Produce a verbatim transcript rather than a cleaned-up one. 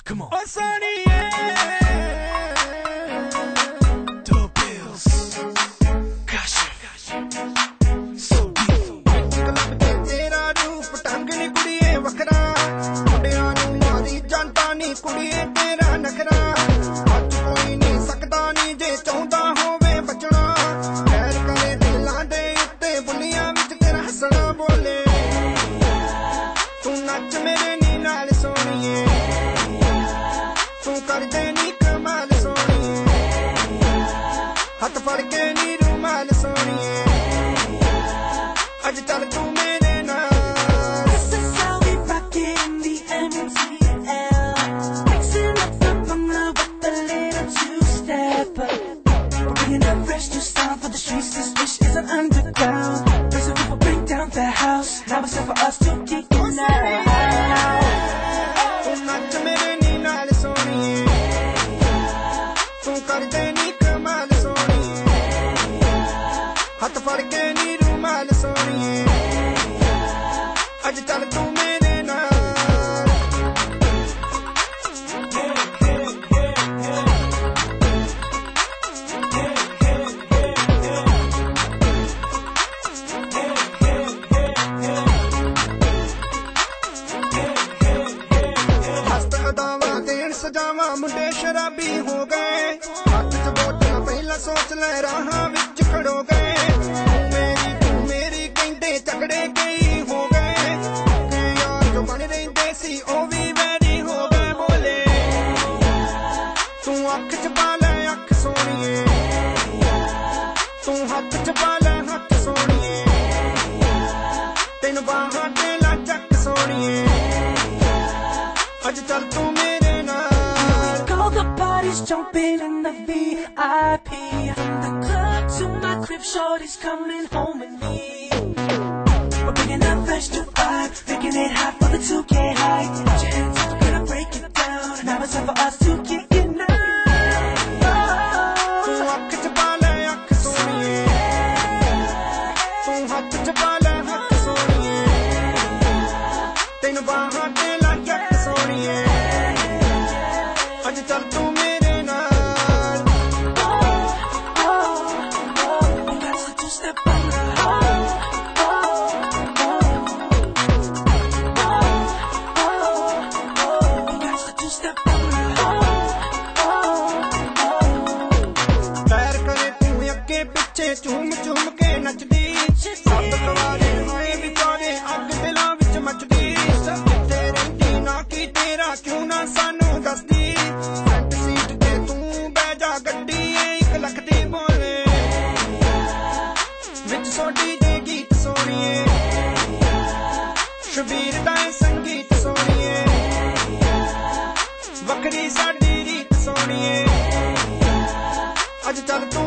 Come on. Oh, Sonny, yeah. Double bills. Gosh. So deep. Club ਤੇ ਤੇਰਾ ਰੂਪ ਢੰਗ ਨੀ ਕੁੜੀਏ ਵੱਖਰਾ ਮੁੰਡਿਆਂ ਨੂੰ ਮਾਰੀ ਜਾਂਦਾ ਨੀ ਕੁੜੀਏ ਤੇਰਾ ਨਖਰਾ ਅੱਜ ਕੋਈ ਨਹੀਂ ਸਕਦਾ ਨੀ ਜੇ ਚਾਹੁੰਦਾ ਹੋਵੇ ਬਚਣਾ ਖੈਰ ਕਰੇ ਦਿਲਾਂ ਦੇ ਉੱਤੇ ਬੁੱਲੀਆਂ ਵਿੱਚ ਤੇਰਾ ਹੱਸਣਾ ਬੋਲੇ ਤੂੰ ਨੱਚ ਮੇਰੇ ਨੀ ਨਾਲ ਸੋਹਣੀਏ ਤੂੰ ਕਰਦੇ ਨੀ ਕਮਾਲ ਸੋਹਣੀਏ ਹੱਥ ਫੜ ਕੇ ਨੀ ਰੁਮਾਲ ਸੋਹਣੀਏ ਅੱਜ ਚੱਲ ਤੂੰ ਮੇਰੇ ਨਾਲ This is how we rock it in the M T L. Mixing up the bummer with a little two-step. We're bringing a fresh new sound for the streets. This wish is an underground. First of all, bring down the house. Now it's time for us to kick it now. ਤੂੰ ਨੱਚ ਮੇਰੇ ਨੀ ਨਾਲ ਸੋਹਣੀਏ ਤੂੰ ਕਰਦੇ ਨੀ ਕਮਾਲ ਸੋਹਣੀਏ ਹੱਥ ਫੜ ਕੇ ਨੀ ਰੁਮਾਲ ਸੋਹਣੀਏ ਅੱਜ ਚੱਲ ਤੂੰ ਮੇਰੇ ਨਾਲ ਹੱਥ ਅਦਾਵਾਂ ਦੇਣ ਸਜਾਵਾਂ ਮੁੰਡੇ ਸ਼ਰਾਬੀ ਹੋ ਗਏ ਹੱਥ 'ਚ ਬੋਤਲ ਪਹਿਲਾਂ ਸੋਚ ਲੈ ਰਾਹਾਂ ਵਿੱਚ ਖੜੋ ਗਏ ਤੂੰ ਮੇਰੀ ਤੂੰ ਮੇਰੀ ਕਹਿੰਦੇ ਝਗੜੇ ਕਈ ਹੋ ਗਏ ਕਿ ਯਾਰ ਜੋ ਬਣ ਰਹਿੰਦੇ ਸੀ ਉਹ ਵੀ ਵੈਰੀ ਹੋ ਗਏ ਬੋਲੇ ਤੂੰ ਅੱਖ 'ਚ ਪਾ ਲੈ ਅੱਖ ਸੋਹਣੀਏ ਤੂੰ ਹੱਥ 'ਚ ਪਾ ਲੈ ਹੱਥ ਸੋਹਣੀਏ ਤੈਨੂੰ ਬਾਹਾਂ ਤੇ ਲਾ ਚੱਕ ਸੋਹਣੀਏ ਅੱਜ ਚੱਲ ਤੂੰ ਮੇਰੇ ਨਾਲ All the parties jumping in the V I P. From the club to my crib, shorty's coming home with me. We're bringing a fresh new vibe, making it hot for the two K high. Put your hands up, we're gonna break it down. Now it's time for us to kick it now. ਤੂੰ ਅੱਖ 'ਚ ਪਾ ਲੈ ਅੱਖ ਸੋਹਣੀਏ ਤੂੰ ਹੱਥ 'ਚ ਪਾ ਲੈ ਹੱਥ ਸੋਹਣੀਏ ਤੈਨੂੰ ਬਾਹਾਂ ਤੇ ਲਾ ਚੱਕ ਸੋਹਣੀਏ ਅੱਜ ਚੱਲ ਤੂੰ ਮੇਰੇ ਨਾਲ Oh, oh, we got to two-step on the oh, oh, oh, oh, oh, we got to two-step on the oh, oh, ਪੈਰ ਕਰੇ ਤੂੰ ਅੱਗੇ ਪਿੱਛੇ ਝੂਮ ਝੂਮ ਕੇ ਨੱਚਦੀ ਸੱਤ ਕਵਾਰੇ ਹੋਏ ਵਿਚਾਰੇ ਅੱਗ ਦਿਲਾਂ ਵਿੱਚ ਮੱਚਦੀ ਕਿੱਥੇ ਰਹਿੰਦੀ ਨਾ ਕੀ ਤੇਰਾ ਕਿਉਂ ਨਾ ਸਾਨੂੰ ਦੱਸਦੀ ਫਰੰਟ ਸੀਟ ਤੇ ਤੂੰ ਬਹਿ ਜਾ ਗੱਡੀ ਏ ਇੱਕ ਲੱਖ ਦੀ ਬੋਲੇ ਵਿੱਚ ਸੋਡੀ ਦੇ ਗੀਤ ਸੋਹਣੀਏ ਸ਼ਬੀਰ ਦਾ ਏ ਸੰਗੀਤ ਸੋਹਣੀਏ ਵੱਖਰੀ ਸਾਡੀ ਰੀਤ ਸੋਹਣੀਏ ਅੱਜ ਚੱਲ ਤੂੰ